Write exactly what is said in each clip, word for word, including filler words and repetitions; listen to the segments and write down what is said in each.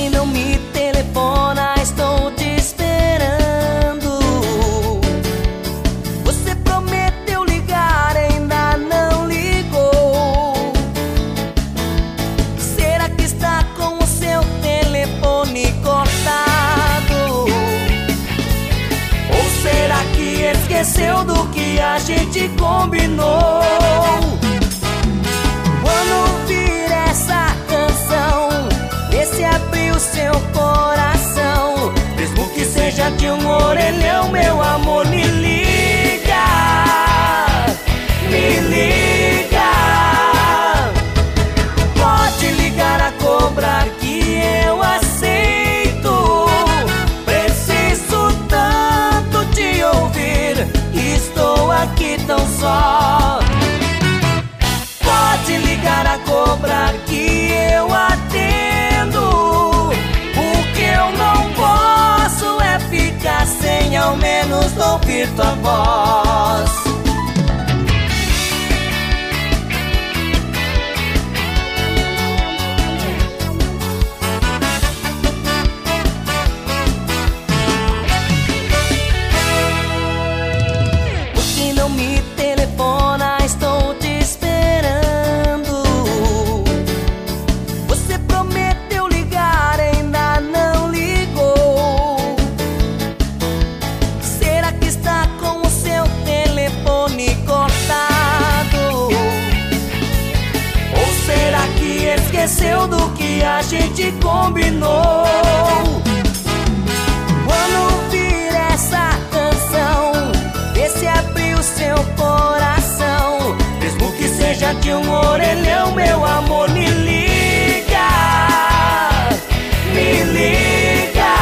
que não me telefona? Estou te esperando. Você prometeu ligar, ainda não ligou. Será que está com o seu telefone cortado? Ou será que esqueceu do que a gente combinou? Quando ouvir essa canção, vê se abriu seu coração. Mesmo que seja de um orelhão, meu amor, me liga, me liga. Pode ligar a cobrar que eu aceito. Preciso tanto te ouvir, estou aqui tão só. Pode ligar a cobrar que eu atendo. O que eu não posso é ficar sem ao menos ouvir tua voz. O que não me telefona? Estou te esperando. Você prometeu ligar, ainda não ligou. Será que está com o seu telefone cortado? Ou será que esqueceu do que a gente combinou? Quando ouvir essa canção, vê se abriu seu coração. Mesmo que seja de um orelhão, meu amor, me liga, me liga.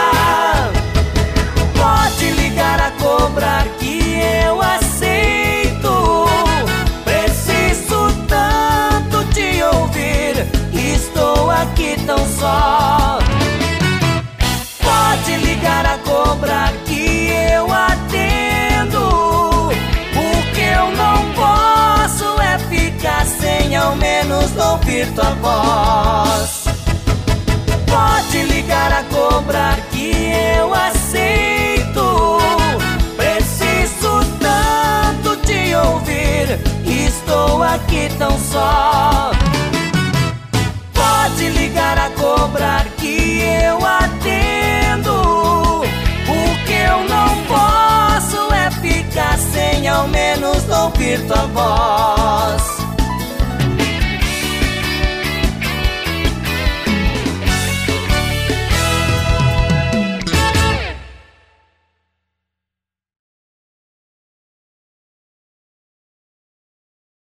Pode ligar a cobrar que eu aceito. Preciso tanto te ouvir, estou aqui tão só. Pode ligar a cobrar que eu atendo. O que eu não posso é ficar sem ao menos ouvir tua voz. Pode ligar a cobrar que eu aceito. Preciso tanto te ouvir, estou aqui tão só. Pode ligar a cobrar que eu atendo. O que eu não posso é ficar sem ao menos ouvir tua voz.